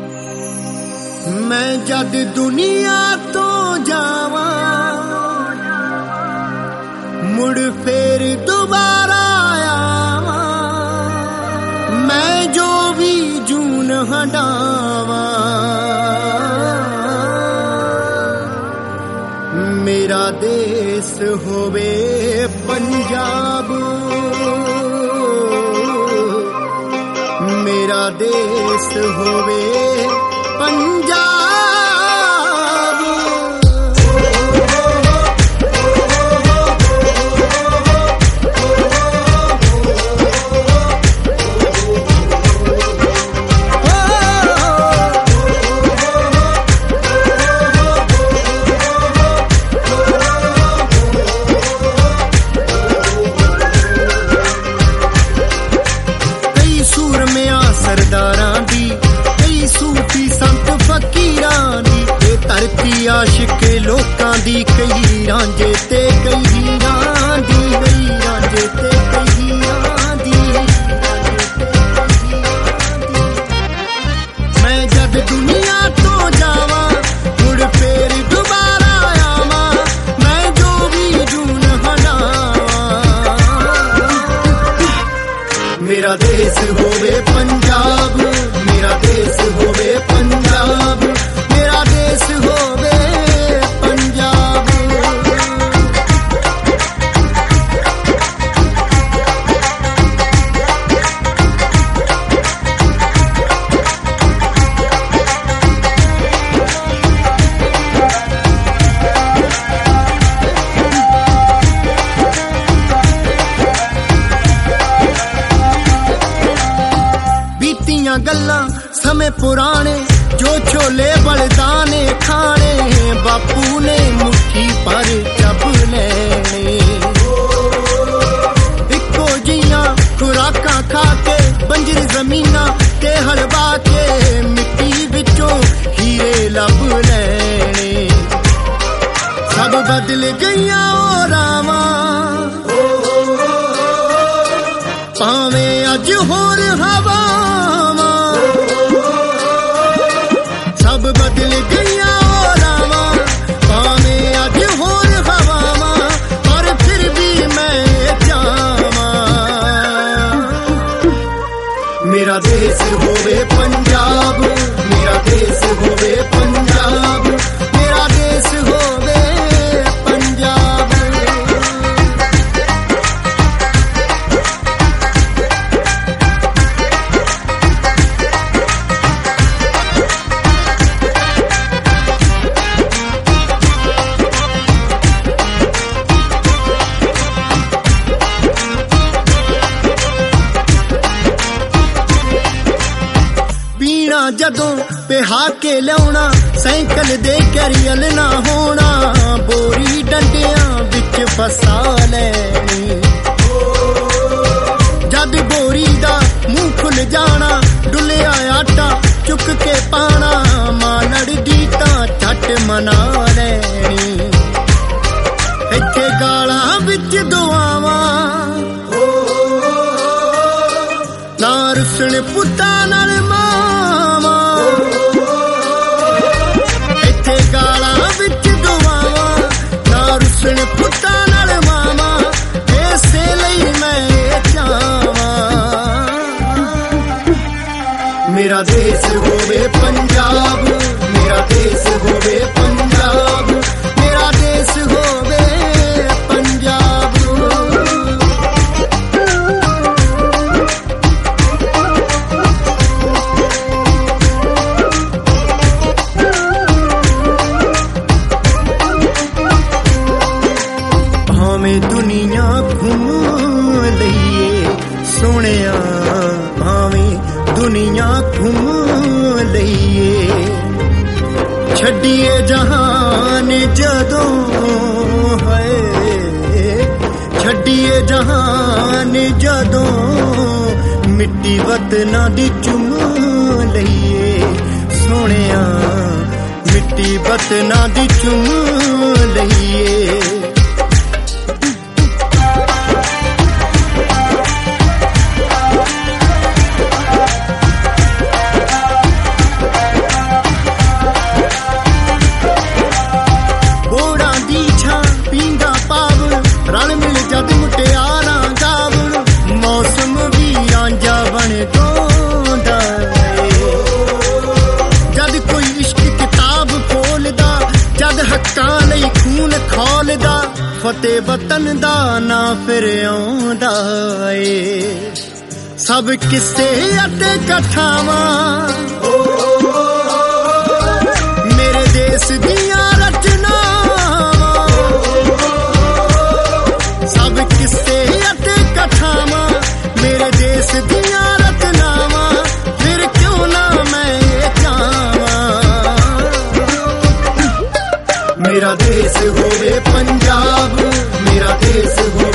मैं जद दुनिया तो जावा मुड़ फेर दोबारा आवा, मैं जो भी जून हटावा मेरा देश होवे पंजाब, मेरा देश होवे पंजाब। कई सूरमिया सरदारां दी, कई सूफी संत फकीरां दी, ये धरती आशिक लोकां दी, कई रांझे ते कई हीरां दी, कई रांझे ते कई हीरां दी। मैं जद दुनिया तो जावा मुड़ फेर दोबारा आवा, मैं जो भी जून हटावा मेरा देश होवे पंजाब, मेरा देश होवे पंजाब, मेरा देश होवे पंजाब। बीतियां गल्लां समय पुराने, जो छोले बलदाने खाने, बापू ने मुट्ठी पर जब लेने, इको जियां खुराकां खा के बंजर जमीना ते हलवा के, मिट्टी विचों हीरे लब लेने। सब बदल गईयां ओ रावां भावें अज होर हवावां, सब बदल गईयां ओ रावां भावें अज होर हवावां, पर फिर भी मैं जावां मेरा देश होवे पंजाब, मेरा देश होवे पंजाब, मेरा देश होवे पंजाब। पीना जदों पिहा के लियाउणा, साइकिल दे कैरियल ना होना, बोरी डंडियां विच फसा लैनी, जद बोरी दा मुंह खुल जाना, डुलिया आटा चुक के पाना, मां लड़दी तां झट मना लैनी। इत्थे गालां विच दुआवां ना रुसण पुत्तां नाल मावां, इत्थे गालां विच दुआवां ना रुसण पुत्तां नाल मावां, इसे लई मैं चावां मेरा देश होवे पंजाब, मेरा देश होवे पंजाब, मेरा देश होवे पंजाब। भावें दुनिया घूम लईए सोहणिया, भावें दुनिया घूम लईए, छड्डिए जहान जदों है, छड्डिए जहान जदों, मिट्टी वतना दी चुम लईए सोहणिया, मिट्टी वतना दी चुम लईए। ਤੇ ਵਤਨ ਦਾ ਨਾ ਫਿਰ ਆਉਂਦਾ ਏ ਸਭ ਕਿੱਸੇ ਅਤੇ ਕਥਾਵਾਂ ਮੇਰੇ ਦੇਸ ਦੀਆਂ ਰਚਨਾਵਾਂ ਸਭ ਕਿੱਸੇ ਅਤੇ ਕਥਾਵਾਂ ਮੇਰੇ ਦੇਸ ਦੀਆਂ ਰਚਨਾਵਾਂ ਫਿਰ ਕਿਉਂ ਨਾ ਮੈਂ ਇਹ ਚਾਹਾਂ मेरा देश होवे पंजाब मेरा देश हो